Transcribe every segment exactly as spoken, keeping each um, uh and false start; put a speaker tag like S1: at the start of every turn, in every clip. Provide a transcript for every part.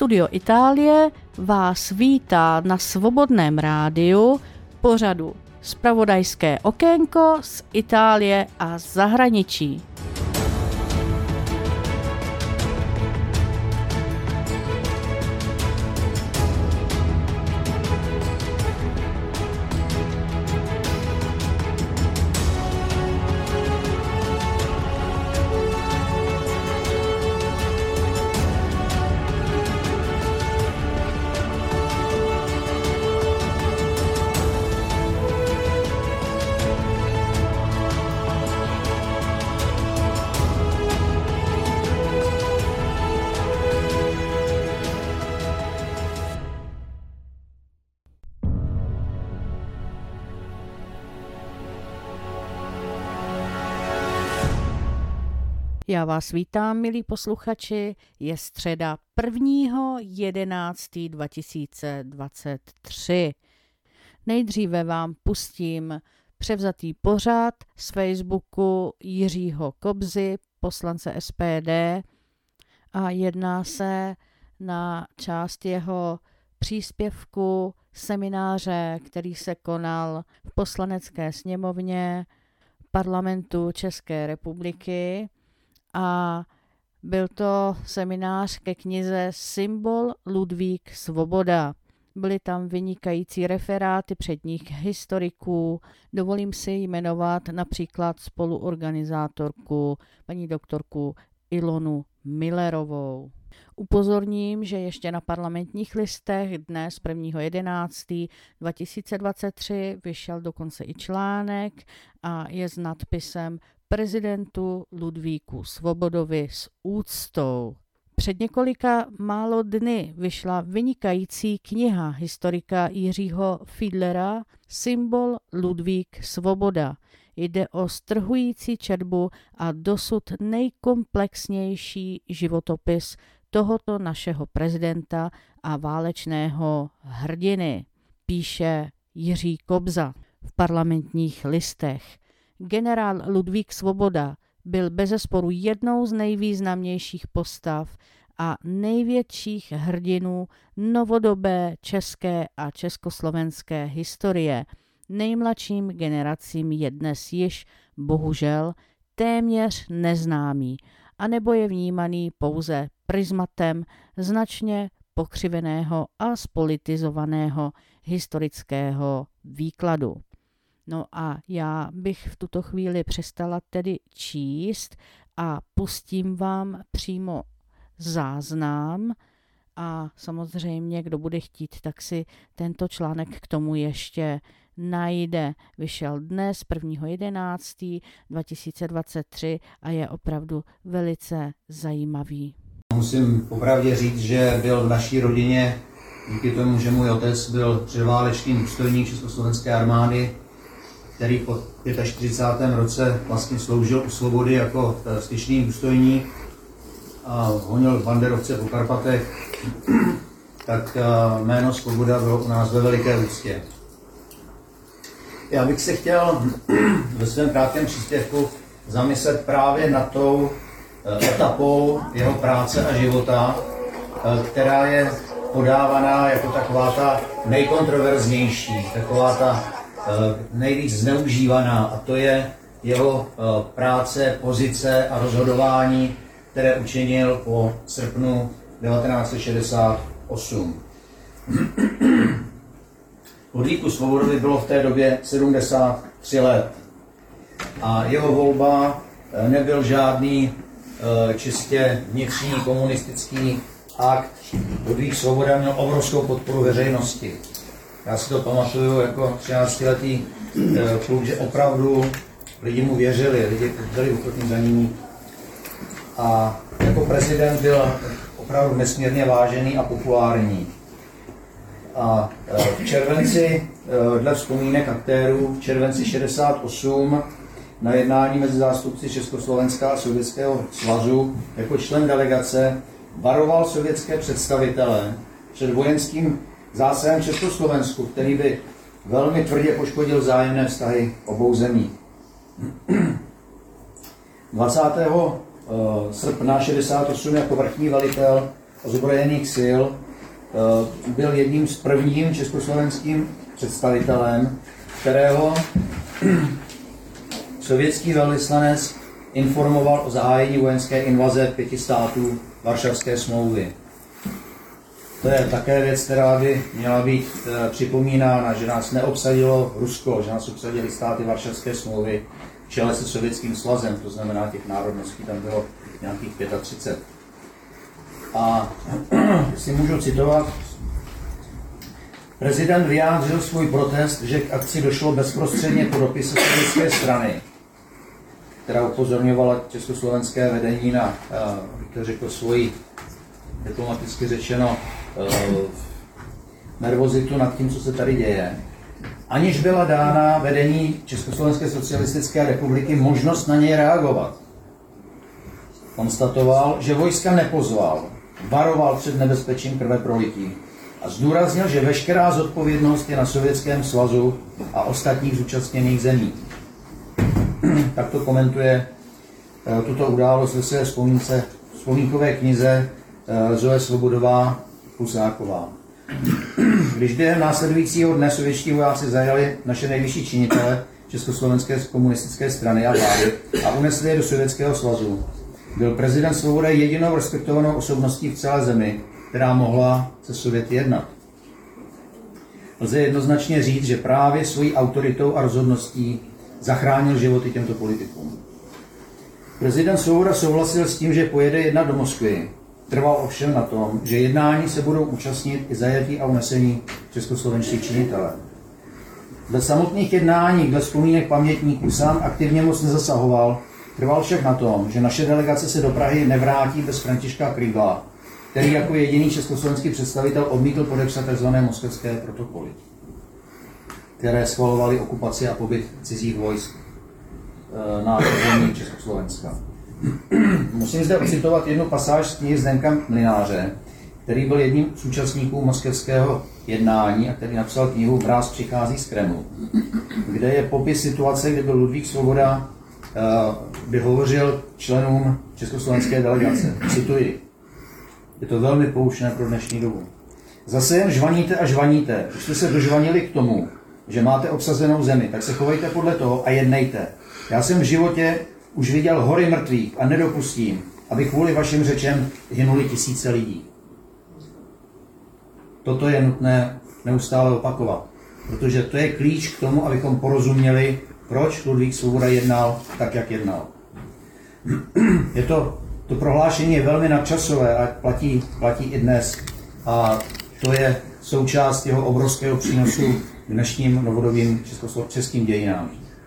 S1: Studio Itálie vás vítá na Svobodném rádiu pořadu Zpravodajské okénko z Itálie a zahraničí. Já vás vítám, milí posluchači, je středa prvního jedenáctého dva tisíce dvacet tři. Nejdříve vám pustím převzatý pořad z Facebooku Jiřího Kobzy, poslance S P D, a jedná se na část jeho příspěvku semináře, který se konal v Poslanecké sněmovně Parlamentu České republiky. A byl to seminář ke knize Symbol Ludvík Svoboda. Byly tam vynikající referáty předních historiků. Dovolím si jmenovat například spoluorganizátorku paní doktorku Ilonu Millerovou. Upozorním, že ještě na Parlamentních listech dnes prvního jedenáctého dva tisíce dvacet tři vyšel dokonce i článek a je s nadpisem Prezidentu Ludvíku Svobodovi s úctou. Před několika málo dny vyšla vynikající kniha historika Jiřího Fiedlera Symbol Ludvík Svoboda. Jde o strhující četbu a dosud nejkomplexnější životopis tohoto našeho prezidenta a válečného hrdiny, píše Jiří Kobza v Parlamentních listech. Generál Ludvík Svoboda byl bezesporu jednou z nejvýznamnějších postav a největších hrdinů novodobé české a československé historie. Nejmladším generacím je dnes již, bohužel, téměř neznámý, anebo je vnímaný pouze prismatem značně pokřiveného a spolitizovaného historického výkladu. No a já bych v tuto chvíli přestala tedy číst a pustím vám přímo záznam a samozřejmě, kdo bude chtít, tak si tento článek k tomu ještě najde. Vyšel dnes prvního jedenáctého dva tisíce dvacet tři a je opravdu velice zajímavý.
S2: Musím popravdě říct, že byl v naší rodině, díky tomu, že můj otec byl předválečný důstojník Československé armády, který po čtyřicátém pátém roce vlastně sloužil u Svobody jako styčný důstojník a honil banderovce po Karpatech, tak jméno Svoboda bylo u nás ve veliké úctě. Já bych se chtěl ve svém krátkém příspěvku zamyslet právě nad tou etapou jeho práce a života, která je podávaná jako taková ta nejkontroverznější, taková ta nejvíc zneužívaná, a to je jeho práce, pozice a rozhodování, které učinil po srpnu devatenáct set šedesát osm. Ludvíku Svobodovi bylo v té době sedmdesát tři let a jeho volba nebyl žádný čistě vnitřní komunistický akt. Ludvík Svoboda měl obrovskou podporu veřejnosti. Já si to pamatuju jako třináctiletý kluk, že opravdu lidi mu věřili, lidi byli ochotní za ním. A jako prezident byl opravdu nesmírně vážený a populární. A v červenci, dle vzpomínek aktérů, v červenci šedesát osm na jednání mezi zástupci Československa a Sovětského svazu jako člen delegace varoval sovětské představitele před vojenským zásahem Československu, který by velmi tvrdě poškodil vzájemné vztahy obou zemí. dvacátého srpna šedesát osm jako vrchní velitel ozbrojených sil, byl jedním z prvním československým představitelem, kterého sovětský velvyslanec informoval o zahájení vojenské invaze pěti států Varšavské smlouvy. To je také věc, která by měla být e, připomínána, že nás neobsadilo Rusko, že nás obsadili státy Varšavské smlouvy v čele se Sovětským svazem, to znamená těch národností tam bylo nějakých třicet pět. A jestli můžu citovat, prezident vyjádřil svůj protest, že k akci došlo bezprostředně po dopise sovětské strany, která upozorňovala československé vedení na, bych to řekl, svoji diplomaticky řečeno nervozitu nad tím, co se tady děje, aniž byla dána vedení Československé socialistické republiky možnost na něj reagovat. Konstatoval, že vojska nepozval, varoval před nebezpečím krveprolití a zdůraznil, že veškerá zodpovědnost je na Sovětském svazu a ostatních zúčastněných zemí. Tak to komentuje tuto událost ve své vzpomínce, vzpomínkové knize Zoe Svobodová Husáková. Když během následujícího dne sovětští vojáci zajali naše nejvyšší činitele Československé komunistické strany a vlády a unesli je do Sovětského svazu, byl prezident Svoboda jedinou respektovanou osobností v celé zemi, která mohla se Sověty jednat. Lze jednoznačně říct, že právě svojí autoritou a rozhodností zachránil životy těmto politikům. Prezident Svoboda souhlasil s tím, že pojede jednat do Moskvy. Trval ovšem na tom, že jednání se budou účastnit i zajatí a unesení českoslovenští činitelé. Ve samotných jednáních dle vzpomínek pamětníků sám aktivně moc nezasahoval, trval však na tom, že naše delegace se do Prahy nevrátí bez Františka Kriegla, který jako jediný československý představitel odmítl podepsat tzv. Moskevské protokoly, které schvalovaly okupaci a pobyt cizích vojsk na území Československa. Musím zde ocitovat jednu pasáž z knihy Zdenka Mlynáře, který byl jedním z účastníků moskevského jednání a který napsal knihu Mráz přichází z Kremlu, kde je popis situace, kde byl Ludvík Svoboda, by hovořil členům československé delegace. Cituji. Je to velmi poučné pro dnešní dobu. Zase jen žvaníte a žvaníte. Už jste se dožvanili k tomu, že máte obsazenou zemi, tak se chovejte podle toho a jednejte. Já jsem v životě už viděl hory mrtvých a nedopustím, aby kvůli vašim řečem hynuli tisíce lidí. Toto je nutné neustále opakovat, protože to je klíč k tomu, abychom porozuměli, proč Ludvík Svoboda jednal tak, jak jednal. Je to, to prohlášení je velmi nadčasové a platí, platí i dnes. A to je součást jeho obrovského přínosu k dnešním novodobým českým dějinám.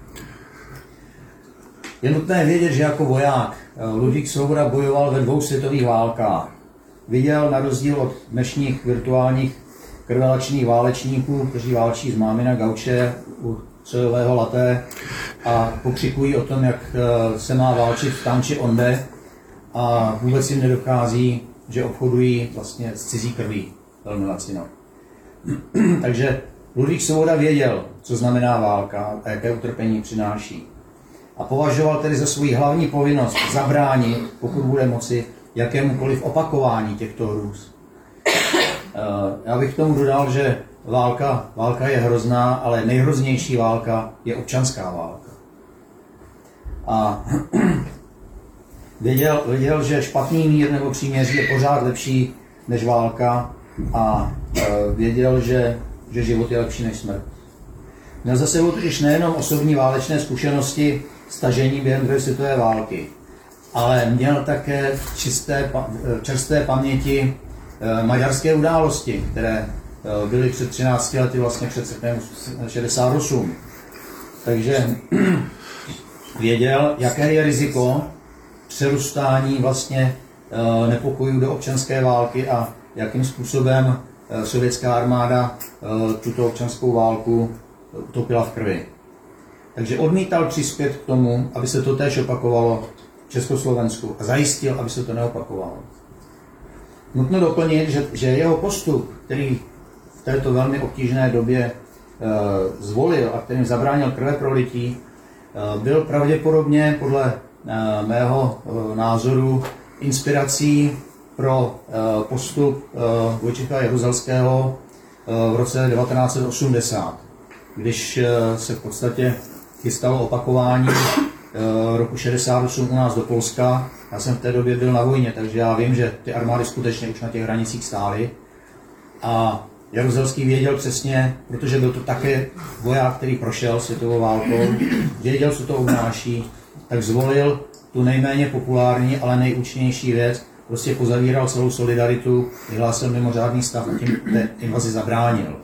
S2: Je nutné vědět, že jako voják Ludvík Svoboda bojoval ve dvou světových válkách. Viděl na rozdíl od dnešních virtuálních krvelačných válečníků, kteří válčí z mámina gauče u sojového laté a pokřikují o tom, jak se má válčit tam či onde a vůbec jim nedochází, že obchodují vlastně s cizí krví. Velmi lacino. Takže Ludvík Svoboda věděl, co znamená válka a jaké utrpení přináší. A považoval tedy za svou hlavní povinnost zabránit, pokud bude moci, jakémukoliv opakování těchto hrůz. Já bych k tomu dodal, že válka, válka je hrozná, ale nejhroznější válka je občanská válka. A věděl, věděl, že špatný mír nebo příměří je pořád lepší než válka a věděl, že, že život je lepší než smrt. Měl za sebou totiž nejenom osobní válečné zkušenosti stažení během druhé světové války, ale měl také čisté, čerstvé paměti maďarské události, které byly před třinácti lety, vlastně před srpnem šedesát osm. Takže věděl, jaké je riziko přerůstání vlastně nepokojů do občanské války a jakým způsobem sovětská armáda tuto občanskou válku utopila v krvi. Takže odmítal přispět k tomu, aby se to též opakovalo v Československu a zajistil, aby se to neopakovalo. Nutno doplnit, že, že jeho postup, který v této velmi obtížné době e, zvolil a kterým zabránil krveprolití, e, byl pravděpodobně podle e, mého e, názoru inspirací pro postup Vojtěcha Jaruzelského v roce devatenáct set osmdesát, když se v podstatě chystalo opakování roku šedesát osm u nás do Polska. Já jsem v té době byl na vojně, takže já vím, že ty armády skutečně už na těch hranicích stály. A Jaruzelský věděl přesně, protože byl to také voják, který prošel světovou válkou, věděl, co to obnáší, tak zvolil tu nejméně populární, ale nejúčinnější věc, prostě pozavíral celou solidaritu, vyhlásil mimořádný stav a tím té invazi zabránil.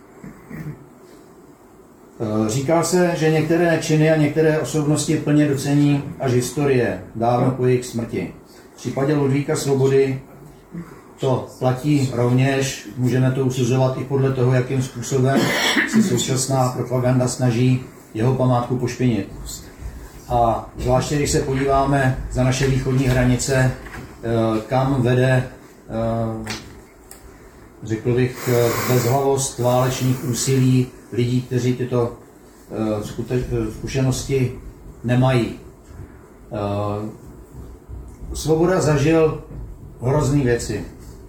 S2: Říká se, že některé činy a některé osobnosti plně docení až historie, dávno po jejich smrti. V případě Ludvíka Svobody to platí rovněž, můžeme to usuzovat i podle toho, jakým způsobem se současná propaganda snaží jeho památku pošpinit. A zvláště, když se podíváme za naše východní hranice, kam vede, řekl bych, bezhlavost válečných úsilí lidí, kteří tyto zkušenosti nemají. Svoboda zažil hrozný věci.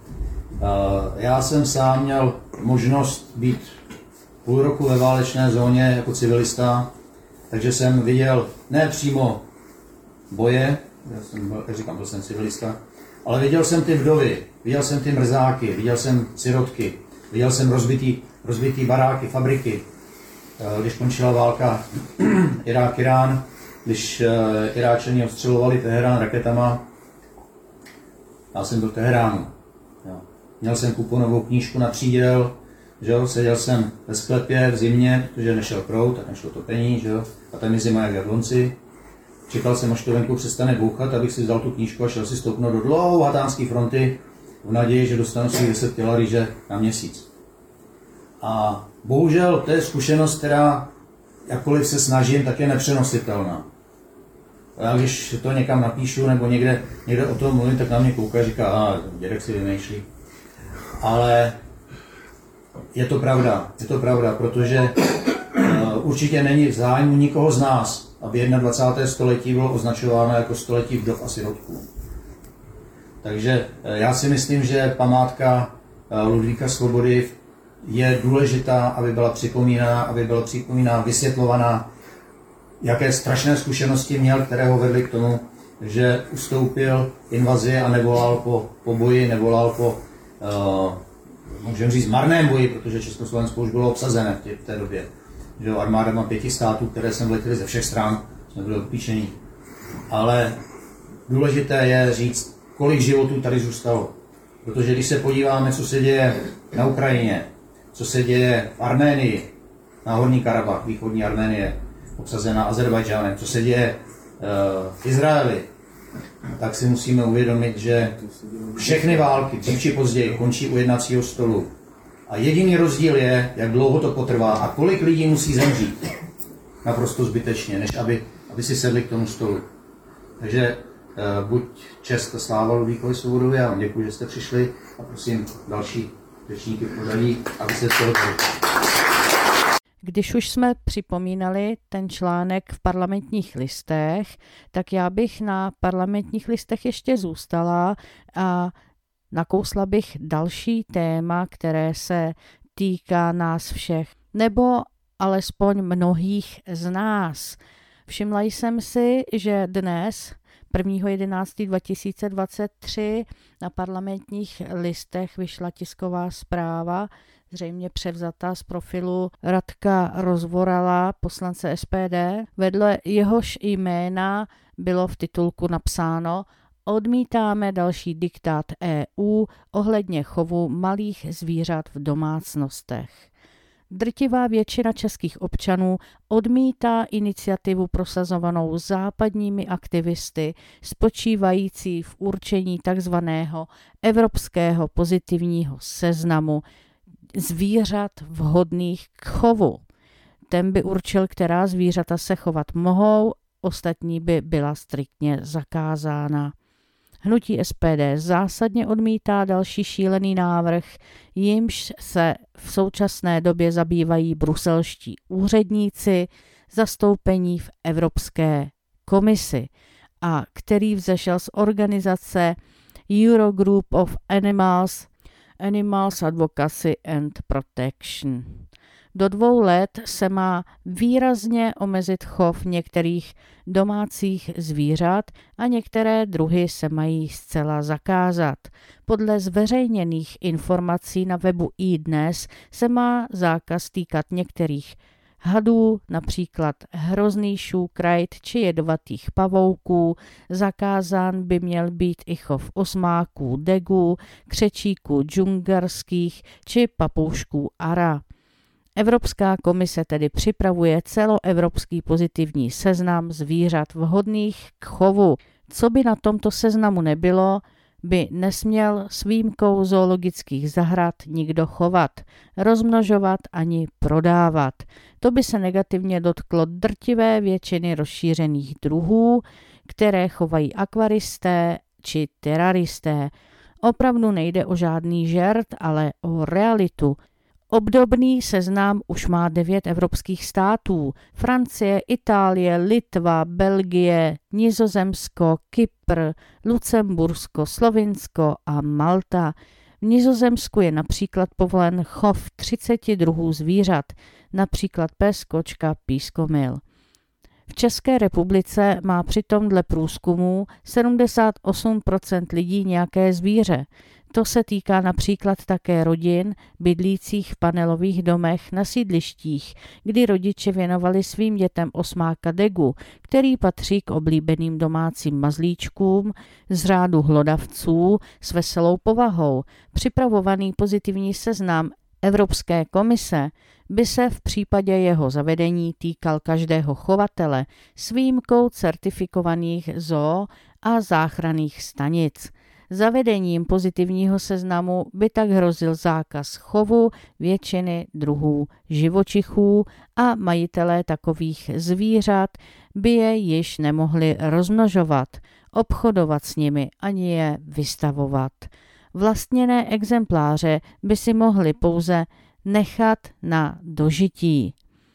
S2: Já jsem sám měl možnost být půl roku ve válečné zóně jako civilista, takže jsem viděl ne přímo boje, já jsem, jak říkám, byl jsem civilista, ale viděl jsem ty vdovy, viděl jsem ty mrzáky, viděl jsem sirotky, viděl jsem rozbitý, rozbitý baráky, fabriky. Když končila válka Irák-Irán, když Iráčani ostřelovali Teherán raketama, já jsem byl v Teheránu. Měl jsem kuponovou knížku na příděl, že jo? Seděl jsem ve sklepě v zimě, protože nešel proud, tak nešlo topení, že jo? A tam je zima jak v Jablonci. Čekal jsem, až to venku přestane bouchat, abych si vzal tu knížku a šel si stoupnout do dlouhatánské fronty v naději, že dostanu si deset kila rýže na měsíc. A bohužel to je zkušenost, která, jakkoliv se snažím, tak je nepřenositelná. Já když to někam napíšu nebo někde, někde o tom mluvím, tak na mě kouká a říká, a dědek si vymýšlí. Ale je to pravda, je to pravda, protože uh, určitě není v zájmu nikoho z nás, aby dvacátého prvního století bylo označováno jako století vdov a sirotků. Takže uh, já si myslím, že památka uh, Ludvíka Svobody je důležitá, aby byla připomínána, aby byla připomínána, vysvětlovaná, jaké strašné zkušenosti měl, které ho vedly k tomu, že ustoupil invazi a nevolal po, po boji, nevolal po Uh, můžeme říct marném boji, protože Československo už bylo obsazené v, tě, v té době. Že armádama pěti států, které sem vletěly ze všech stran, jsme byli odpíčení. Ale důležité je říct, kolik životů tady zůstalo. Protože když se podíváme, co se děje na Ukrajině, co se děje v Arménii, na Horní Karabach, východní Arménie, obsazená Azerbajdžánem, co se děje uh, v Izraeli, tak si musíme uvědomit, že všechny války, dřív či později, končí u jednacího stolu. A jediný rozdíl je, jak dlouho to potrvá a kolik lidí musí zemřít. Naprosto zbytečně, než aby, aby si sedli k tomu stolu. Takže uh, buď čest a sláva Ludvíkovi Svobodovi, já vám děkuji, že jste přišli a prosím další řečníky v pořadí, aby se toho dali.
S1: Když už jsme připomínali ten článek v Parlamentních listech, tak já bych na Parlamentních listech ještě zůstala a nakousla bych další téma, které se týká nás všech, nebo alespoň mnohých z nás. Všimla jsem si, že dnes, prvního jedenáctého dva tisíce dvacet tři, na Parlamentních listech vyšla tisková zpráva, zřejmě převzatá z profilu Radka Rozvorala, poslance S P D. Vedle jehož jména bylo v titulku napsáno: Odmítáme další diktát E U ohledně chovu malých zvířat v domácnostech. Drtivá většina českých občanů odmítá iniciativu prosazovanou západními aktivisty spočívající v určení takzvaného evropského pozitivního seznamu zvířat vhodných k chovu. Ten by určil, která zvířata se chovat mohou, ostatní by byla striktně zakázána. Hnutí S P D zásadně odmítá další šílený návrh, jimž se v současné době zabývají bruselští úředníci zastoupení v Evropské komisi a který vzešel z organizace Eurogroup of Animals, Animals Advocacy and Protection. Do dvou let se má výrazně omezit chov některých domácích zvířat a některé druhy se mají zcela zakázat. Podle zveřejněných informací na webu iDnes se má zákaz týkat některých hadů, například hrozný šúkrajt či jedovatých pavouků. Zakázán by měl být i chov osmáků degů, křečíků džungarských či papoušků ara. Evropská komise tedy připravuje celoevropský pozitivní seznam zvířat vhodných k chovu. Co by na tomto seznamu nebylo, by nesměl s výjimkou zoologických zahrad nikdo chovat, rozmnožovat ani prodávat. To by se negativně dotklo drtivé většiny rozšířených druhů, které chovají akvaristé či teraristé. Opravdu nejde o žádný žert, ale o realitu. Obdobný seznam už má devět evropských států. Francie, Itálie, Litva, Belgie, Nizozemsko, Kypr, Lucembursko, Slovinsko a Malta. V Nizozemsku je například povolen chov třiceti druhů zvířat, například pes, kočka, pískomyl. V České republice má přitom dle průzkumů sedmdesát osm procent lidí nějaké zvíře. To se týká například také rodin bydlících v panelových domech na sídlištích, kdy rodiče věnovali svým dětem osmáka degu, který patří k oblíbeným domácím mazlíčkům z řádu hlodavců s veselou povahou. Připravovaný pozitivní seznam Evropské komise by se v případě jeho zavedení týkal každého chovatele s výjimkou certifikovaných zoo a záchranných stanic. Zavedením pozitivního seznamu by tak hrozil zákaz chovu většiny druhů živočichů a majitelé takových zvířat by je již nemohli rozmnožovat, obchodovat s nimi ani je vystavovat. Vlastněné exempláře by si mohli pouze nechat na dožití.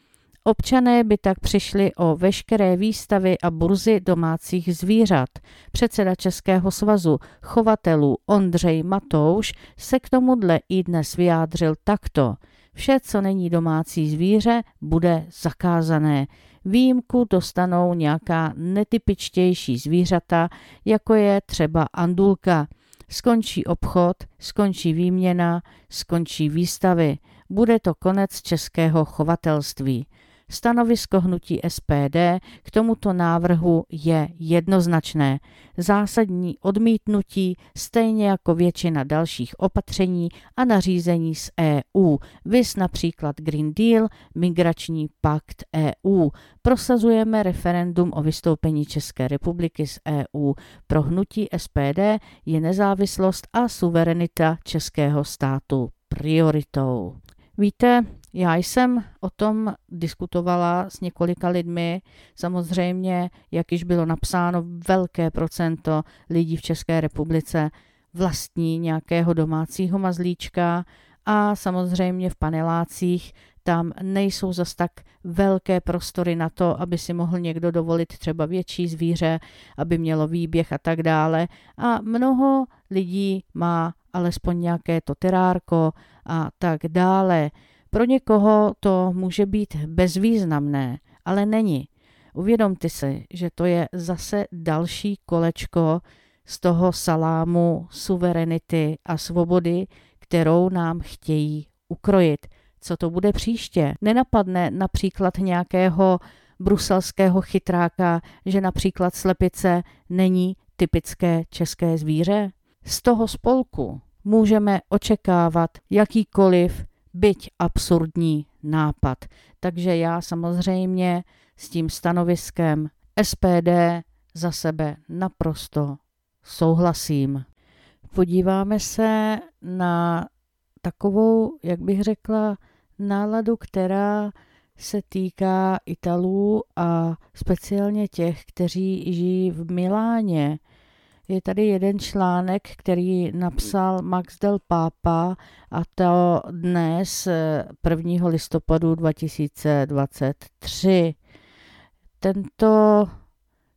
S1: Občané by tak přišli o veškeré výstavy a burzy domácích zvířat. Předseda Českého svazu chovatelů Ondřej Matouš se k tomu dle iDnes vyjádřil takto. Vše, co není domácí zvíře, bude zakázané. Výjimku dostanou nějaká netypičtější zvířata, jako je třeba andulka. Skončí obchod, skončí výměna, skončí výstavy. Bude to konec českého chovatelství. Stanovisko hnutí S P D k tomuto návrhu je jednoznačné. Zásadní odmítnutí, stejně jako většina dalších opatření a nařízení z E U, viz například Green Deal, migrační pakt E U. Prosazujeme referendum o vystoupení České republiky z E U. Pro hnutí S P D je nezávislost a suverenita českého státu prioritou. Víte, já jsem o tom diskutovala s několika lidmi. Samozřejmě, jak již bylo napsáno, velké procento lidí v České republice vlastní nějakého domácího mazlíčka a samozřejmě v panelácích tam nejsou zas tak velké prostory na to, aby si mohl někdo dovolit třeba větší zvíře, aby mělo výběh a tak dále. A mnoho lidí má alespoň nějaké to terárko a tak dále. Pro někoho to může být bezvýznamné, ale není. Uvědomte si, že to je zase další kolečko z toho salámu suverenity a svobody, kterou nám chtějí ukrojit. Co to bude příště? Nenapadne například nějakého bruselského chytráka, že například slepice není typické české zvíře? Z toho spolku můžeme očekávat jakýkoliv byť absurdní nápad. Takže já samozřejmě s tím stanoviskem S P D za sebe naprosto souhlasím. Podíváme se na takovou, jak bych řekla, náladu, která se týká Italů a speciálně těch, kteří žijí v Miláně. Je tady jeden článek, který napsal Max Del Papa, a to dnes prvního listopadu dva tisíce dvacet tři. Tento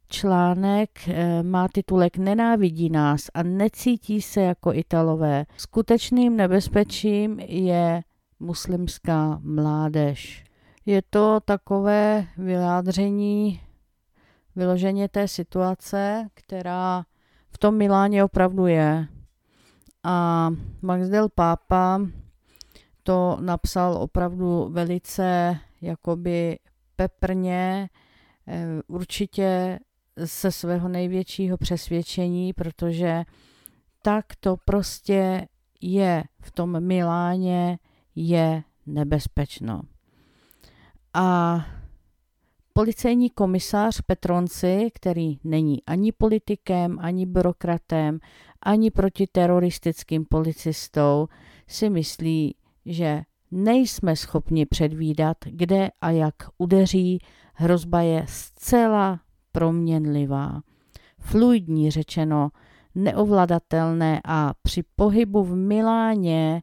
S1: článek má titulek Nenávidí nás a necítí se jako Italové. Skutečným nebezpečím je muslimská mládež. Je to takové vyjádření vyloženě té situace, která v tom Miláně opravdu je. A Max del Papa to napsal opravdu velice jakoby peprně, určitě ze svého největšího přesvědčení, protože tak to prostě je v tom Miláně, je nebezpečno. A policejní komisař Petronci, který není ani politikem, ani byrokratem, ani protiteroristickým policistou, si myslí, že nejsme schopni předvídat, kde a jak udeří. Hrozba je zcela proměnlivá. Fluidní řečeno, neovladatelné a při pohybu v Miláně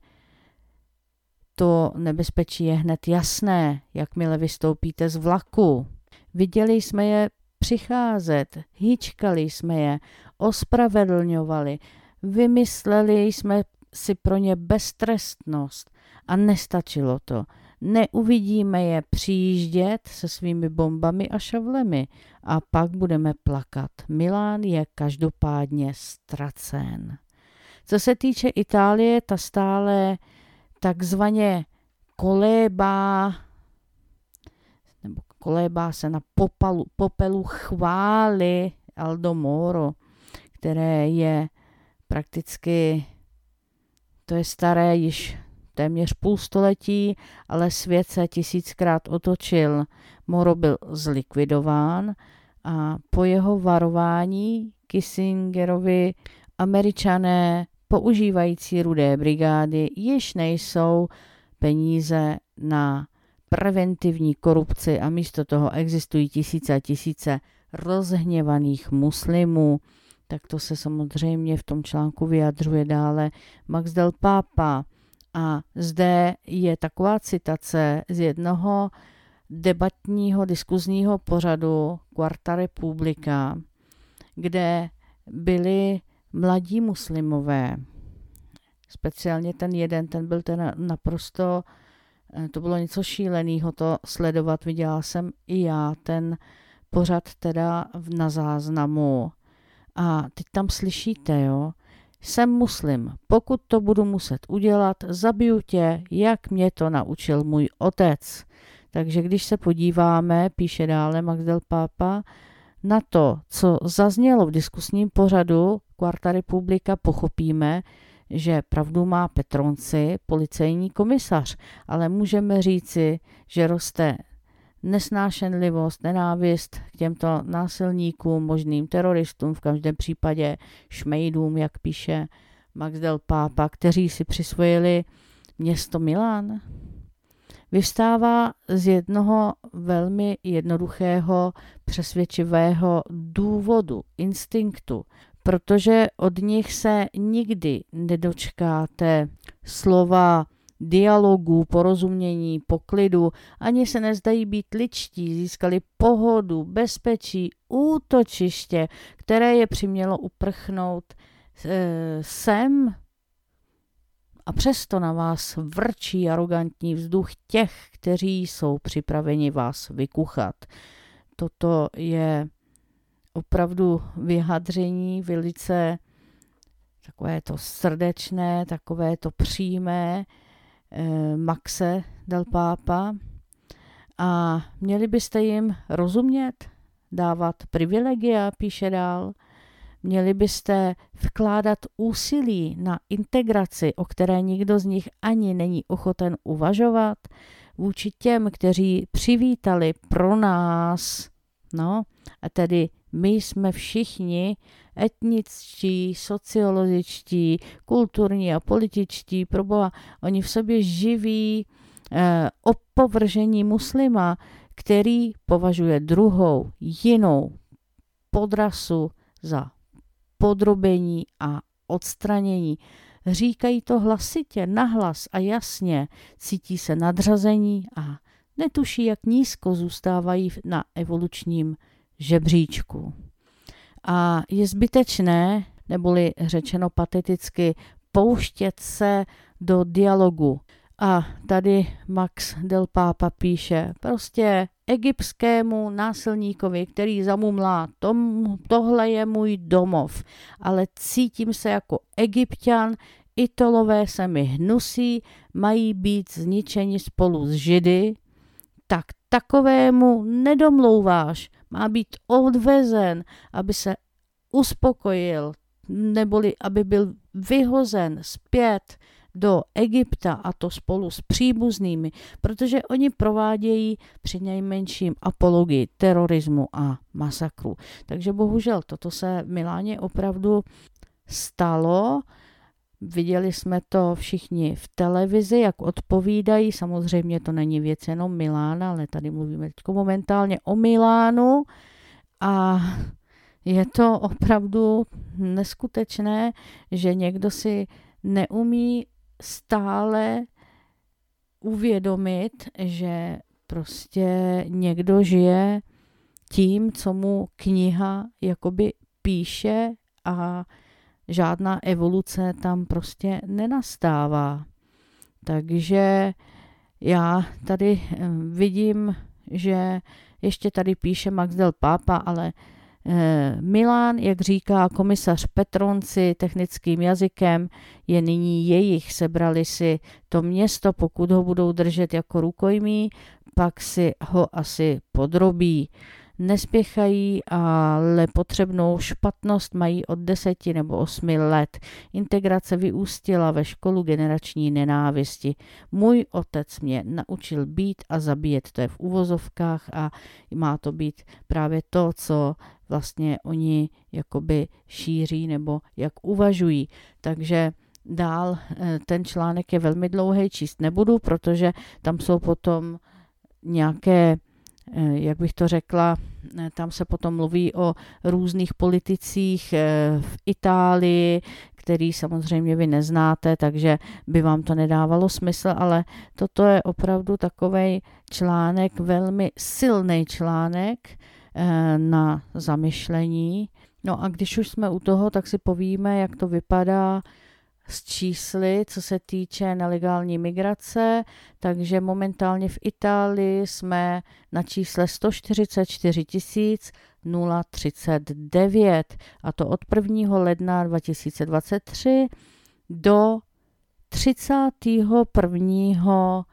S1: to nebezpečí je hned jasné, jakmile vystoupíte z vlaku. Viděli jsme je přicházet, hýčkali jsme je, ospravedlňovali, vymysleli jsme si pro ně beztrestnost a nestačilo to. Neuvidíme je přijíždět se svými bombami a šavlemi a pak budeme plakat. Milán je každopádně ztracen. Co se týče Itálie, ta stále takzvaně kolébá, nebo kolébá se na popalu, popelu chvály Aldo Moro, které je prakticky, to je staré již téměř půl století, ale svět se tisíckrát otočil. Moro byl zlikvidován a po jeho varování Kissingerovi Američané používající Rudé brigády již nejsou peníze na preventivní korupci a místo toho existují tisíce a tisíce rozhněvaných muslimů. Tak to se samozřejmě v tom článku vyjadřuje dále Max del Papa. A zde je taková citace z jednoho debatního diskuzního pořadu Quarta Republica, kde byli mladí muslimové. Speciálně ten jeden, ten byl ten naprosto, to bylo něco šíleného to sledovat. Viděla jsem i já ten pořad teda na záznamu. A teď tam slyšíte, jo, jsem muslim, pokud to budu muset udělat, zabiju tě, jak mě to naučil můj otec. Takže když se podíváme, píše dále Max del Papa, na to, co zaznělo v diskusním pořadu Quarta Republica, pochopíme, že pravdu má Petronci, policejní komisař, ale můžeme říci, že roste nesnášenlivost, nenávist k těmto násilníkům, možným teroristům, v každém případě šmejdům, jak píše Max del Papa, kteří si přisvojili město Milán. Vyvstává z jednoho velmi jednoduchého, přesvědčivého důvodu, instinktu, protože od nich se nikdy nedočkáte slova dialogu, porozumění, poklidu, ani se nezdají být ličtí, získali pohodu, bezpečí, útočiště, které je přimělo uprchnout e, sem a přesto na vás vrčí arrogantní vzduch těch, kteří jsou připraveni vás vykuchat. Toto je opravdu vyjádření velice takové to srdečné, takové to přímé eh, Maxe del Papa a měli byste jim rozumět, dávat privilegia, píše dál, měli byste vkládat úsilí na integraci, o které nikdo z nich ani není ochoten uvažovat, vůči těm, kteří přivítali pro nás, no, a tedy my jsme všichni etničtí, sociologičtí, kulturní a političtí, proboha, oni v sobě živí eh, opovržení muslima, který považuje druhou, jinou podrasu za podrobení a odstranění. Říkají to hlasitě, nahlas a jasně, cítí se nadřazení a netuší, jak nízko zůstávají na evolučním žebříčku. A je zbytečné, neboli řečeno pateticky, pouštět se do dialogu. A tady Max del Papa píše, prostě egyptskému násilníkovi, který zamumlá, tom, tohle je můj domov, ale cítím se jako Egypťan, Italové se mi hnusí, mají být zničeni spolu s Židy, tak takovému nedomlouváš, má být odvezen, aby se uspokojil, neboli aby byl vyhozen zpět do Egypta, a to spolu s příbuznými, protože oni provádějí přinejmenším apologii terorismu a masakru. Takže bohužel toto se v Miláně opravdu stalo. Viděli jsme to všichni v televizi, jak odpovídají. Samozřejmě to není věc jenom Milána, ale tady mluvíme teď momentálně o Milánu a je to opravdu neskutečné, že někdo si neumí stále uvědomit, že prostě někdo žije tím, co mu kniha jakoby píše a žádná evoluce tam prostě nenastává. Takže já tady vidím, že ještě tady píše Max del Papa, ale Milán, jak říká komisař Petronci technickým jazykem, je nyní jejich. Sebrali si to město, pokud ho budou držet jako rukojmí, pak si ho asi podrobí. Nespěchají, ale potřebnou špatnost mají od deseti nebo osmi let. Integrace vyústila ve školu generační nenávisti. Můj otec mě naučil být a zabíjet, to je v uvozovkách a má to být právě to, co vlastně oni jakoby šíří nebo jak uvažují. Takže dál ten článek je velmi dlouhý, číst nebudu, protože tam jsou potom nějaké, jak bych to řekla, tam se potom mluví o různých politicích v Itálii, který samozřejmě vy neznáte, takže by vám to nedávalo smysl, ale toto je opravdu takovej článek, velmi silný článek na zamyšlení. No a když už jsme u toho, tak si povíme, jak to vypadá s čísly, co se týče nelegální migrace, takže momentálně v Itálii jsme na čísle sto čtyřicet čtyři tisíc třicet devět a to od prvního ledna dva tisíce dvacet tři do třicátého prvního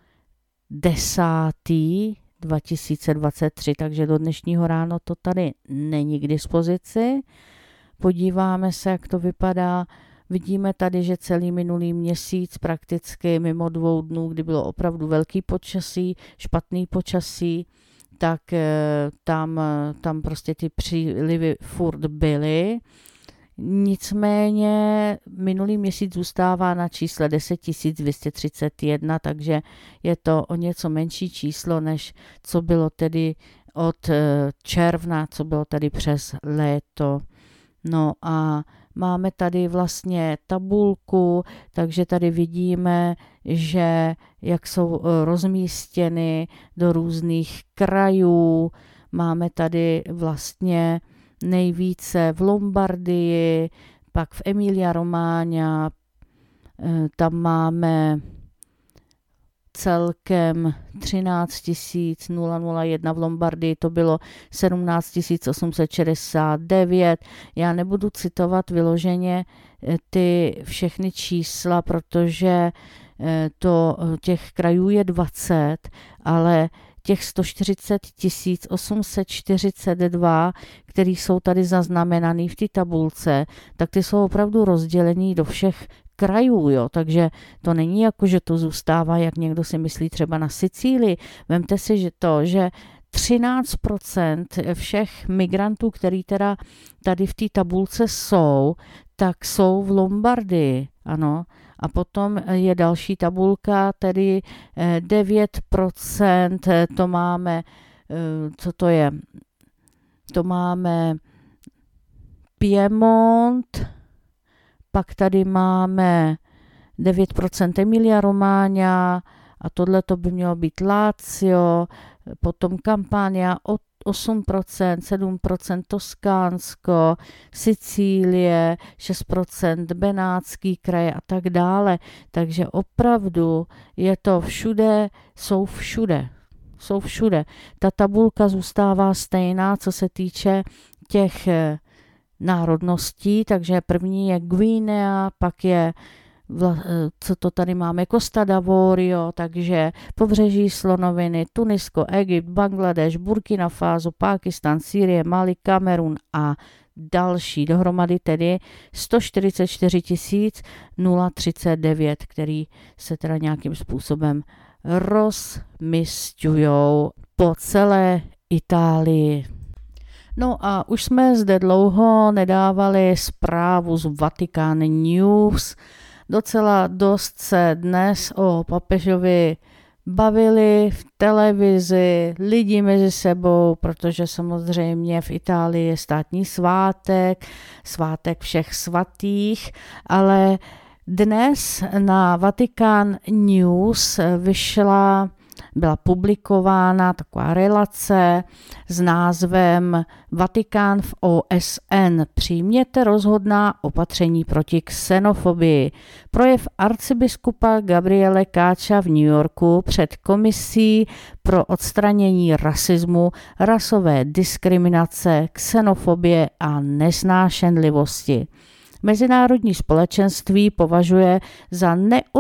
S1: desátého dva tisíce dvacet tři, takže do dnešního rána to tady není k dispozici. Podíváme se, jak to vypadá. Vidíme tady, že celý minulý měsíc prakticky mimo dvou dnů, kdy bylo opravdu velký počasí, špatný počasí, tak tam, tam prostě ty přílivy furt byly. Nicméně minulý měsíc zůstává na čísle deset tisíc dvě stě třicet jedna, takže je to o něco menší číslo, než co bylo tedy od června, co bylo tady přes léto. No a máme tady vlastně tabulku, takže tady vidíme, že jak jsou rozmístěny do různých krajů. Máme tady vlastně nejvíce v Lombardii, pak v Emilia Romagna, tam máme celkem třináct tisíc nula jedna, v Lombardii to bylo sedmnáct tisíc osm set šedesát devět. Já nebudu citovat vyloženě ty všechny čísla, protože to těch krajů je dvacet, ale těch sto čtyřicet tisíc osm set čtyřicet dva, který jsou tady zaznamenaný v té tabulce, tak ty jsou opravdu rozdělený do všech krajů, jo, takže to není jako, že to zůstává, jak někdo si myslí třeba na Sicílii. Vemte si, že to, že třináct procent všech migrantů, který teda tady v té tabulce jsou, tak jsou v Lombardii, ano. A potom je další tabulka, tedy devět procent, to máme, co to je, to máme Piemont, pak tady máme devět procent Emilia Romagna a tohle to by mělo být Lazio, potom Campania, osm procent, sedm procent Toskánsko, Sicílie, šest procent Benátský kraj a tak dále. Takže opravdu je to všude, jsou všude. Jsou všude. Ta tabulka zůstává stejná, co se týče těch národností, takže první je Guinea, pak je, co to tady máme, Costa d'Avorio, takže pobřeží slonoviny, Tunisko, Egypt, Bangladeš, Burkina Faso, Pákistan, Sýrie, Mali, Kamerun a další. Dohromady tedy sto čtyřicet čtyři tisíc třicet devět, který se teda nějakým způsobem rozmisťujou po celé Itálii. No a už jsme zde dlouho nedávali zprávu z Vatican News. Docela dost se dnes o papežovi bavili v televizi, lidi mezi sebou, protože samozřejmě v Itálii je státní svátek, svátek všech svatých, ale dnes na Vatican News vyšla, byla publikována taková relace s názvem Vatikán v O S N. Přijměte rozhodná opatření proti xenofobii. Projev arcibiskupa Gabriele Káča v New Yorku před komisí pro odstranění rasismu, rasové diskriminace, xenofobie a nesnášenlivosti. Mezinárodní společenství považuje za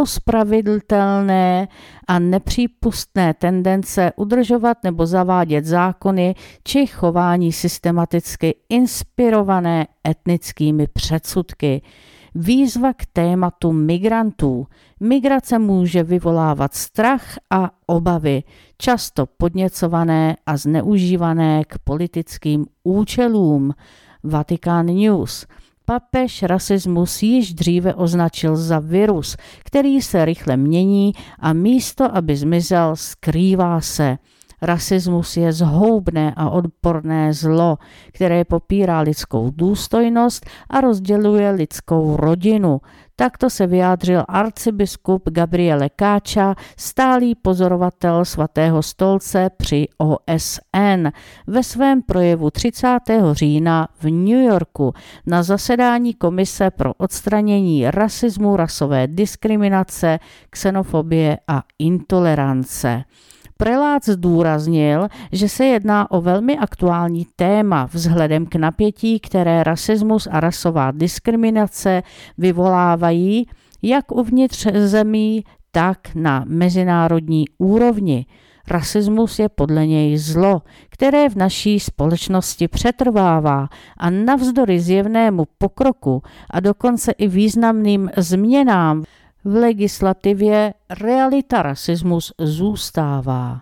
S1: neospravedlitelné a nepřípustné tendence udržovat nebo zavádět zákony či chování systematicky inspirované etnickými předsudky. Výzva k tématu migrantů. Migrace může vyvolávat strach a obavy, často podněcované a zneužívané k politickým účelům. Vatican News. Papež rasismus již dříve označil za virus, který se rychle mění a místo, aby zmizel, skrývá se. Rasismus je zhoubné a odporné zlo, které popírá lidskou důstojnost a rozděluje lidskou rodinu. Takto se vyjádřil arcibiskup Gabriele Káča, stálý pozorovatel Svatého stolce při O S N, ve svém projevu třicátého října v New Yorku na zasedání Komise pro odstranění rasismu, rasové diskriminace, xenofobie a intolerance. Prelát zdůraznil, že se jedná o velmi aktuální téma vzhledem k napětí, které rasismus a rasová diskriminace vyvolávají jak uvnitř zemí, tak na mezinárodní úrovni. Rasismus je podle něj zlo, které v naší společnosti přetrvává a navzdory zjevnému pokroku a dokonce i významným změnám v legislativě realita rasismus zůstává.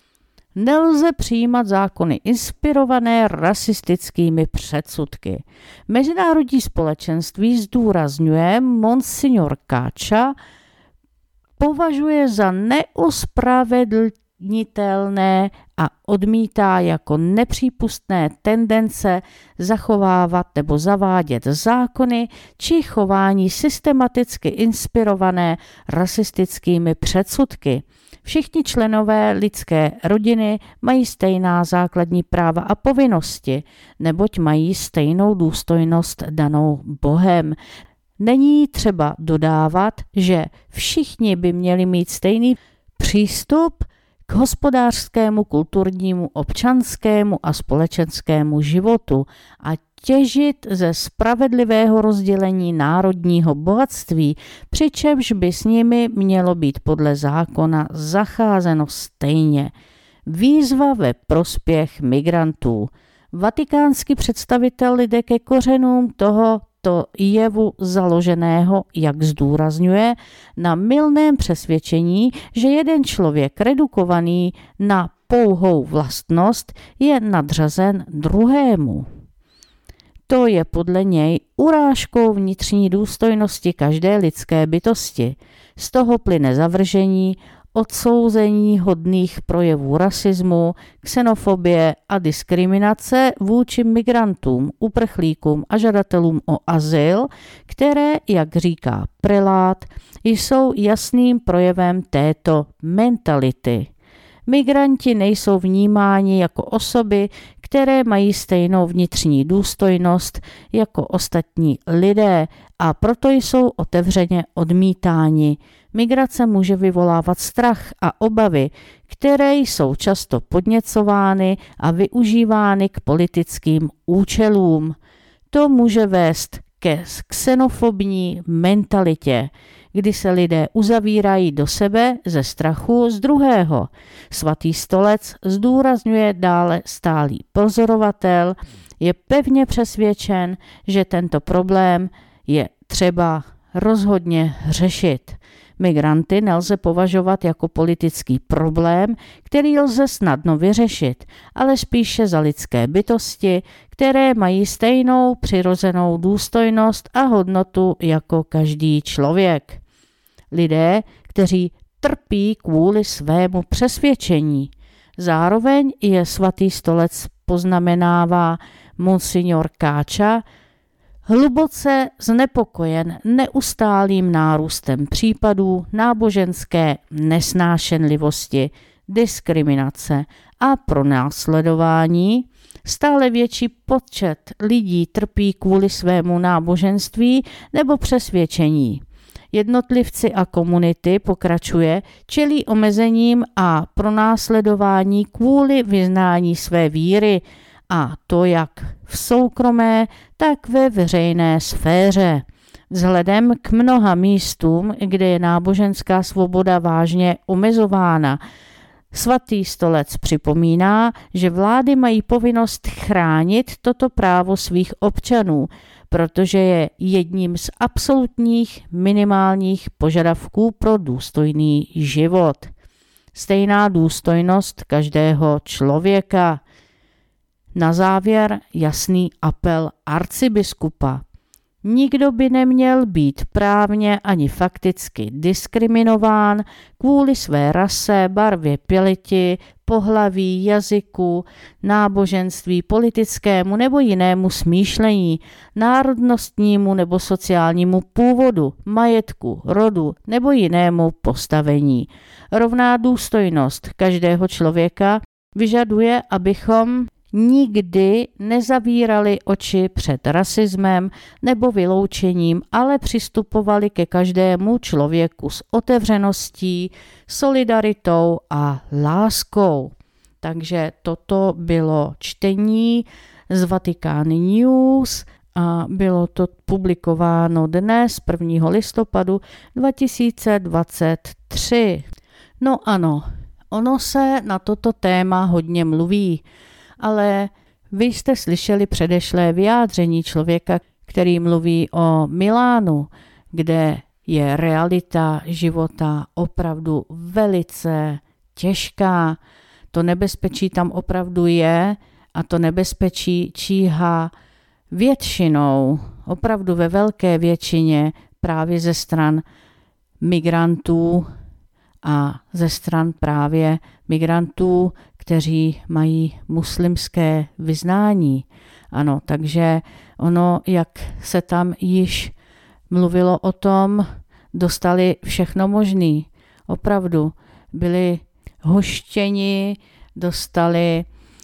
S1: Nelze přijímat zákony inspirované rasistickými předsudky. Mezinárodní společenství, zdůrazňuje monsignor Káča, považuje za neospravedlnitelné a odmítá jako nepřípustné tendence zachovávat nebo zavádět zákony či chování systematicky inspirované rasistickými předsudky. Všichni členové lidské rodiny mají stejná základní práva a povinnosti, neboť mají stejnou důstojnost danou Bohem. Není třeba dodávat, že všichni by měli mít stejný přístup k hospodářskému, kulturnímu, občanskému a společenskému životu a těžit ze spravedlivého rozdělení národního bohatství, přičemž by s nimi mělo být podle zákona zacházeno stejně. Výzva ve prospěch migrantů. Vatikánský představitel jde ke kořenům tohoto jevu založeného, jak zdůrazňuje, na mylném přesvědčení, že jeden člověk redukovaný na pouhou vlastnost je nadřazen druhému. To je podle něj urážkou vnitřní důstojnosti každé lidské bytosti. Z toho plyne zavržení, odsouzení hodných projevů rasismu, xenofobie a diskriminace vůči migrantům, uprchlíkům a žadatelům o azyl, které, jak říká prelát, jsou jasným projevem této mentality. Migranti nejsou vnímáni jako osoby, které mají stejnou vnitřní důstojnost jako ostatní lidé a proto jsou otevřeně odmítáni. Migrace může vyvolávat strach a obavy, které jsou často podněcovány a využívány k politickým účelům. To může vést ke xenofobní mentalitě, kdy se lidé uzavírají do sebe ze strachu z druhého. Svatý stolec zdůrazňuje dále stálý pozorovatel, je pevně přesvědčen, že tento problém je třeba rozhodně řešit. Migranty nelze považovat jako politický problém, který lze snadno vyřešit, ale spíše za lidské bytosti, které mají stejnou přirozenou důstojnost a hodnotu jako každý člověk. Lidé, kteří trpí kvůli svému přesvědčení. Zároveň je svatý stolec poznamenává monsignor Káča, hluboce znepokojen neustálým nárůstem případů náboženské nesnášenlivosti, diskriminace a pronásledování. Stále větší počet lidí trpí kvůli svému náboženství nebo přesvědčení. Jednotlivci a komunity, pokračuje, čelí omezením a pronásledování kvůli vyznání své víry, a to jak v soukromé, tak ve veřejné sféře. Vzhledem k mnoha místům, kde je náboženská svoboda vážně omezována, svatý stolec připomíná, že vlády mají povinnost chránit toto právo svých občanů, protože je jedním z absolutních minimálních požadavků pro důstojný život. Stejná důstojnost každého člověka. Na závěr jasný apel arcibiskupa. Nikdo by neměl být právně ani fakticky diskriminován kvůli své rase, barvě pleti, pohlaví, jazyku, náboženství, politickému nebo jinému smýšlení, národnostnímu nebo sociálnímu původu, majetku, rodu nebo jinému postavení. Rovná důstojnost každého člověka vyžaduje, abychom nikdy nezavírali oči před rasismem nebo vyloučením, ale přistupovali ke každému člověku s otevřeností, solidaritou a láskou. Takže toto bylo čtení z Vatican News a bylo to publikováno dnes prvního listopadu dva tisíce dvacet tři. No ano, ono se na toto téma hodně mluví, ale vy jste slyšeli předešlé vyjádření člověka, který mluví o Milánu, kde je realita života opravdu velice těžká. To nebezpečí tam opravdu je a to nebezpečí číhá většinou, opravdu ve velké většině právě ze stran migrantů a ze stran právě migrantů, kteří mají muslimské vyznání. Ano, takže ono, jak se tam již mluvilo o tom, dostali všechno možný. Opravdu byli hoštěni, dostali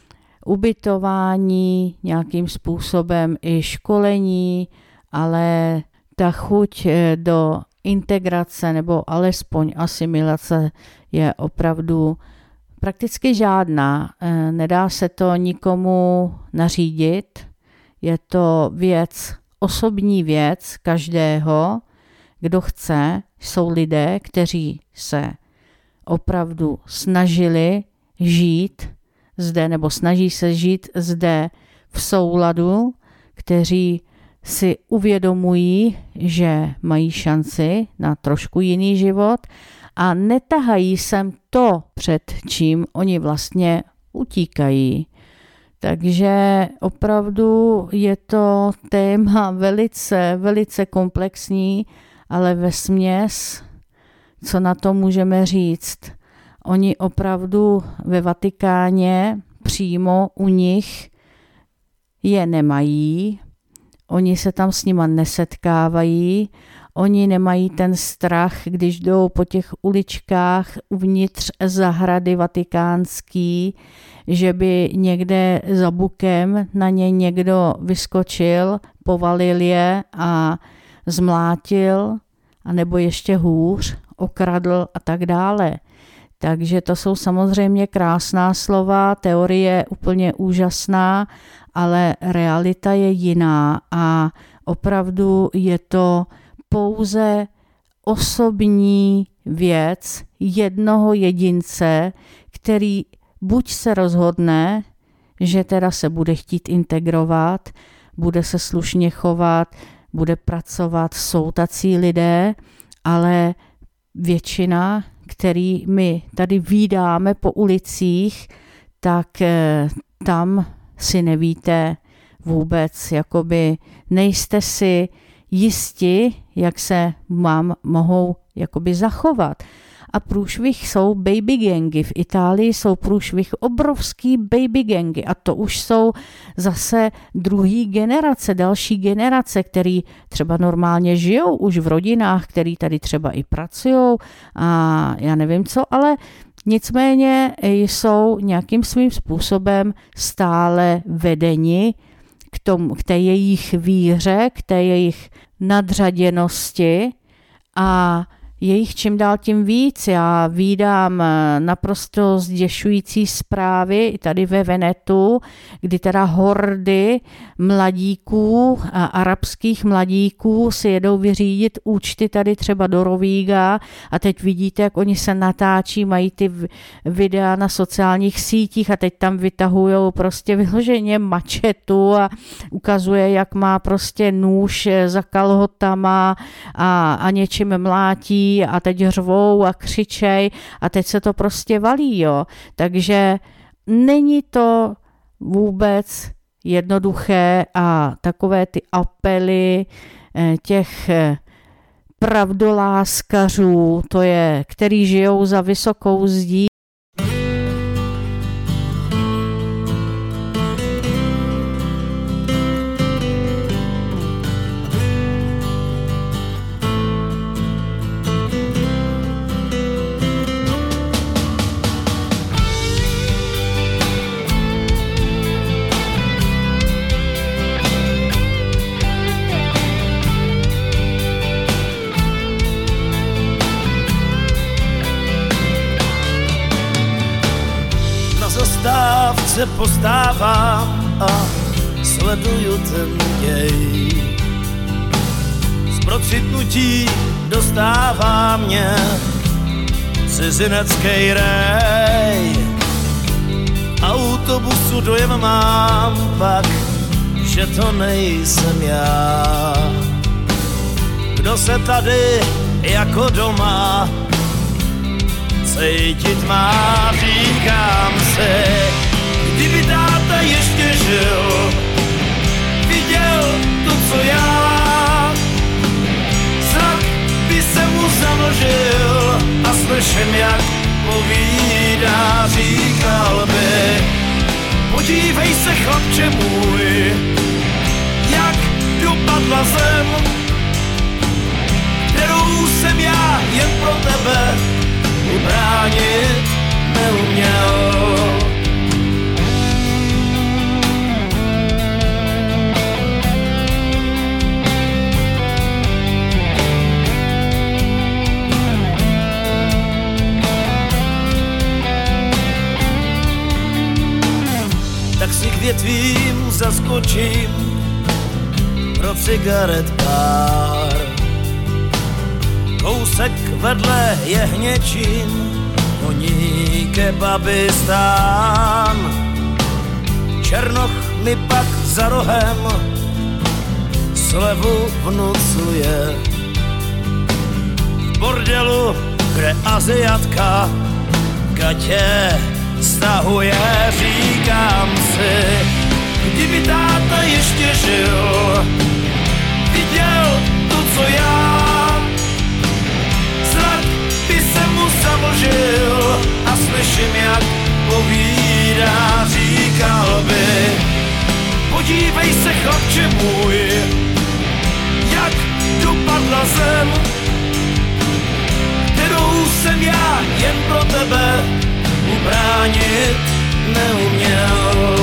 S1: ubytování, nějakým způsobem i školení, ale ta chuť do integrace nebo alespoň asimilace je opravdu prakticky žádná. Nedá se to nikomu nařídit. Je to věc, osobní věc každého, kdo chce. Jsou lidé, kteří se opravdu snažili žít zde nebo snaží se žít zde v souladu, kteří si uvědomují, že mají šanci na trošku jiný život a netahají sem to, před čím oni vlastně utíkají. Takže opravdu je to téma velice, velice komplexní, ale vesměs, co na to můžeme říct? Oni opravdu ve Vatikáně přímo u nich je nemají, oni se tam s nima nesetkávají, oni nemají ten strach, když jdou po těch uličkách uvnitř zahrady vatikánský, že by někde za bukem na ně někdo vyskočil, povalil je a zmlátil, anebo ještě hůř, okradl a tak dále. Takže to jsou samozřejmě krásná slova, teorie úplně úžasná, ale realita je jiná a opravdu je to pouze osobní věc jednoho jedince, který buď se rozhodne, že teda se bude chtít integrovat, bude se slušně chovat, bude pracovat, jsou tací lidé, ale většina, který my tady vídáme po ulicích, tak tam si nevíte vůbec, jakoby nejste si jisti, jak se vám mohou jakoby zachovat. A průšvih jsou baby gangy. V Itálii jsou průšvih obrovský baby gangy a to už jsou zase druhý generace, další generace, který třeba normálně žijou už v rodinách, který tady třeba i pracují a já nevím co, ale nicméně jsou nějakým svým způsobem stále vedeni k, tomu, k té jejich víře, k té jejich nadřaděnosti a je jich čím dál tím víc. Já vídám naprosto zděšující zprávy i tady ve Venetu, kdy teda hordy mladíků, arabských mladíků si jedou vyřídit účty tady třeba do Rovíga a teď vidíte, jak oni se natáčí, mají ty videa na sociálních sítích a teď tam vytahujou prostě vyloženě mačetu a ukazuje, jak má prostě nůž za kalhotama a, a něčím mlátí a teď řvou a křičej a teď se to prostě valí, jo. Takže není to vůbec jednoduché a takové ty apely těch pravdoláskařů, to je, který žijou za vysokou zdí,
S3: se postávám a sleduju ten děj. Z procitnutí dostává mě cizinecký rej. Autobusu dojem mám pak, že to nejsem já. Kdo se tady jako doma cítit má, říkám si, kdyby táta ještě žil, viděl to, co já, zrak by se mu zamlžil a slyším, jak povídá, říkal by, podívej se, chlapče můj, jak dopadla zem, kterou jsem já jen pro tebe ubránit neuměl. Tak si k větvím zaskočím pro cigaret pár. Kousek vedle je hněčín, honí kebabistán. Černoch mi pak za rohem slevu vnucuje. V bordelu, kde Aziatka gatě stahuje, říkám si, kdyby táta ještě žil, viděl to, co já, zrak by se mu zamlžil a slyším, jak povídá, říkal by, podívej se, chlapče můj, jak dopadla zem, kterou jsem já jen pro tebe ubránit neuměl.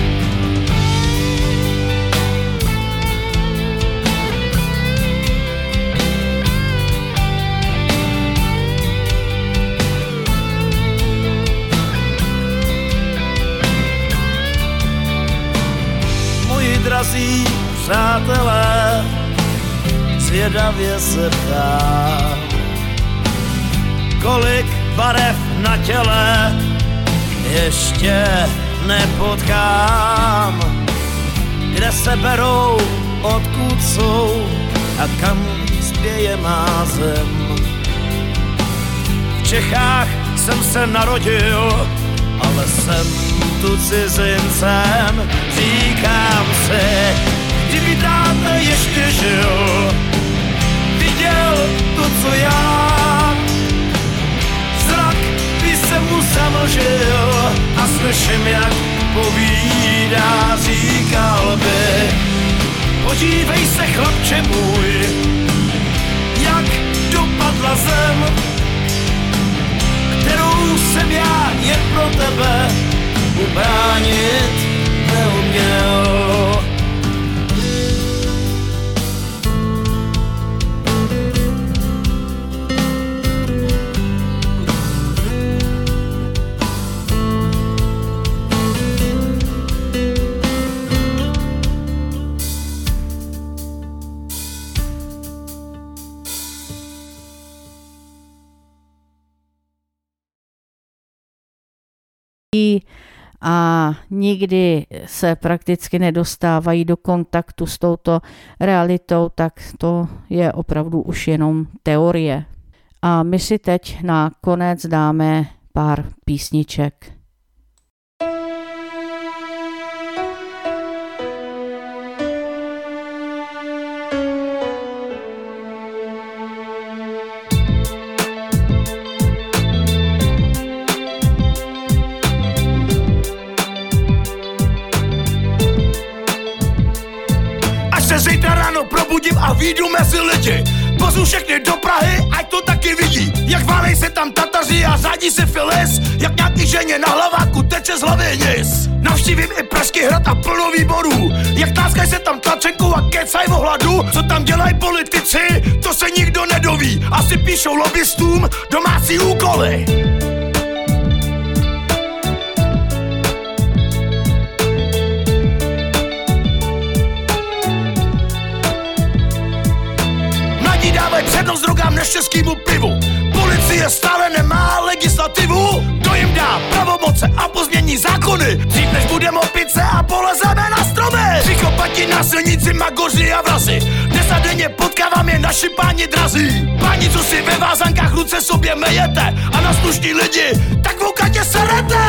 S3: Moji drazí přátelé, zvědavě se ptám, kolik barev na těle ještě nepotkám, kde se berou, odkud jsou a kam spěje má zem. V Čechách jsem se narodil, ale jsem tu cizincem. Říkám si, kdyby táta ještě žil, viděl to, co já, zrak by se mu zamlžil a slyším, jak povídá. Říkal by, podívej se, chlapče můj, jak dopadla zem, kterou jsem já jen pro tebe ubránit neuměl.
S1: A nikdy se prakticky nedostávají do kontaktu s touto realitou, tak to je opravdu už jenom teorie. A my si teď na konec dáme pár písniček.
S3: Zítra ráno probudím a výjdu mezi lidi. Pozvu všechny do Prahy, ať to taky vidí. Jak válej se tam Tataři a řádí se Filis. Jak nějaký ženě na hlaváku teče z hlavy nic. Navštívím i Pražský hrad a plno výborů. Jak tláskaj se tam tlačenkou a kecaj o hladu. Co tam dělají politici, to se nikdo nedoví. Asi píšou lobbystům domácí úkoly. Přednost drogám než českýmu pivu. Policie stále nemá legislativu. Kdo jim dá pravomoce a pozmění zákony? Dřív než budeme opice a polezeme na stromy. Psychopati, násilníci, magoři a vrazi. Dnes a denně potkávám je naši páni drazí. Páni, co si ve vázankách ruce sobě mejete a na slušní lidi tak voukatě serete.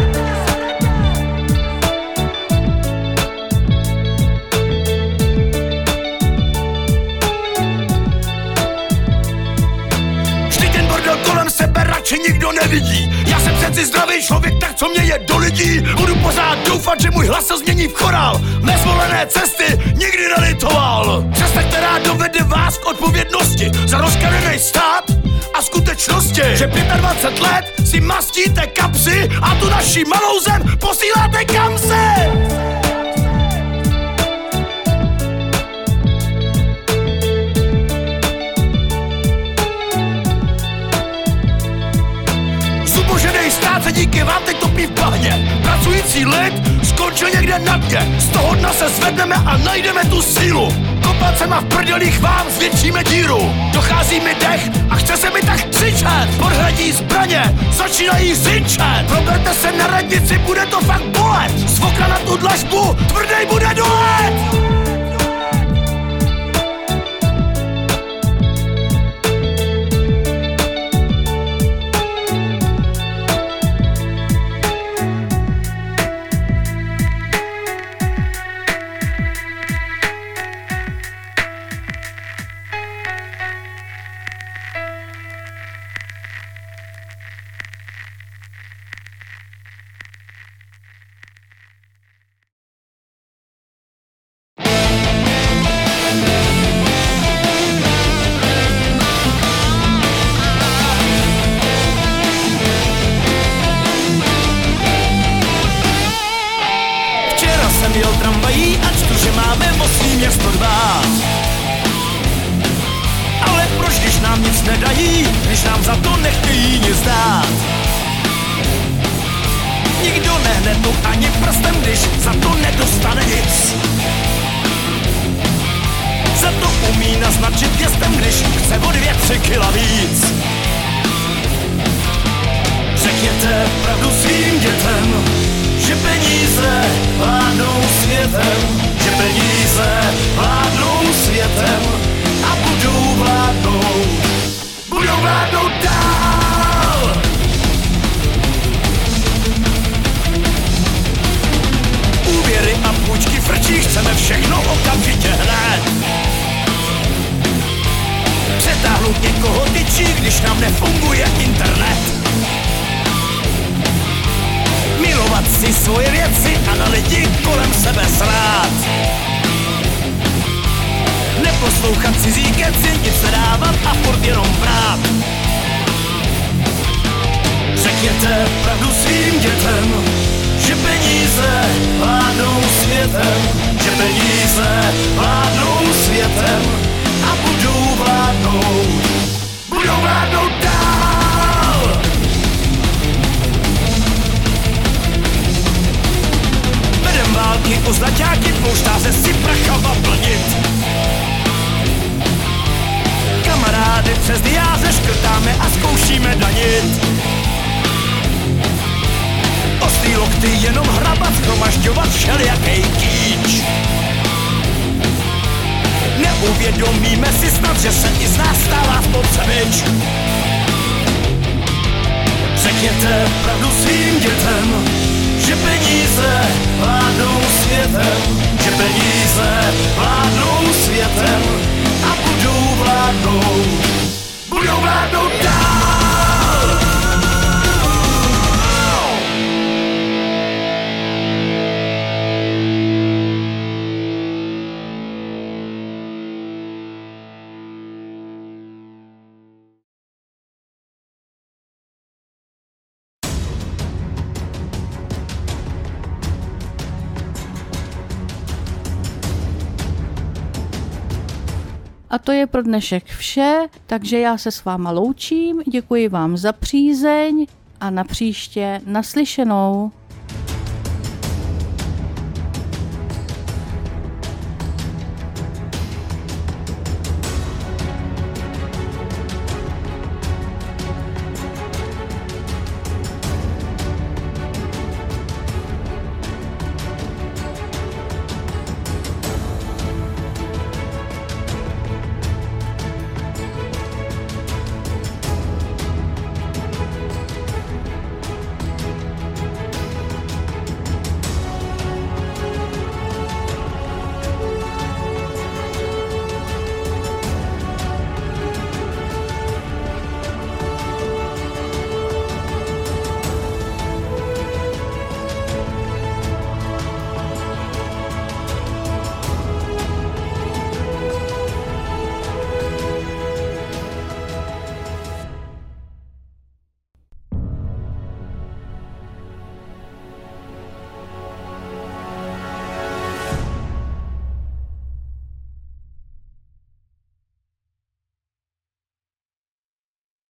S3: Kolem sebe radši nikdo nevidí. Já jsem přeci zdravý člověk, tak co mě je do lidí. Budu pořád doufat, že můj hlas se změní v chorál. Nezvolené cesty nikdy nelitoval. Cesta, která dovede vás k odpovědnosti za rozkradený stát a skutečnosti, že dvacet pět let si mastíte kapsy a tu naši malou zem posíláte kam se. Stát se díky vám teď topí v bahně. Pracující lid skončil někde na dně. Z toho dna se zvedneme a najdeme tu sílu. Kopacema v prdělích vám zvětšíme díru. Dochází mi dech a chce se mi tak křičet. Podhradí zbraně začínají zinčet. Proberte se na radnici, bude to fakt bolet. Z okna na tu dlažbu tvrdej bude dolet. jel tramvají a čtu, že máme mocný město dbát. Ale proč, když nám nic nedají, když nám za to nechtějí nic dát? Nikdo nehne tu ani prstem, když za to nedostane nic. Za to umí naznačit gestem, když chce o dvě, tři kila víc. Řekněte pravdu svým dětem, že peníze vládnou světem, že peníze vládnou světem a budou vládnout, budou vládnout dál. Úvěry a půjčky frčí, chceme všechno okamžitě hned. Přetáhnout někoho tyčí, když nám nefunguje internet. Milovat si svoje věci a na lidi kolem sebe srát. Neposlouchat cizí keci, nic nedávat a furt jenom brát. Řekněte pravdu svým dětem, že peníze vládnou světem, že peníze vládnou světem a budou vládnout, budou vládnout dál. Vedem války o zlaťáky, pouštáře si prachama plnit. Kamarády přes diáře škrtáme a zkoušíme danit. Ostrý lokty jenom hrabat, shromažďovat všelijakej kýč. Neuvědomíme si snad, že se i z nás stává spotřebič. Řekněte pravdu svým dětem, že peníze vládnou světem, že peníze vládnou světem a budou vládnout, budou vládnout dál.
S1: A to je pro dnešek vše, takže já se s váma loučím, děkuji vám za přízeň a na příště naslyšenou.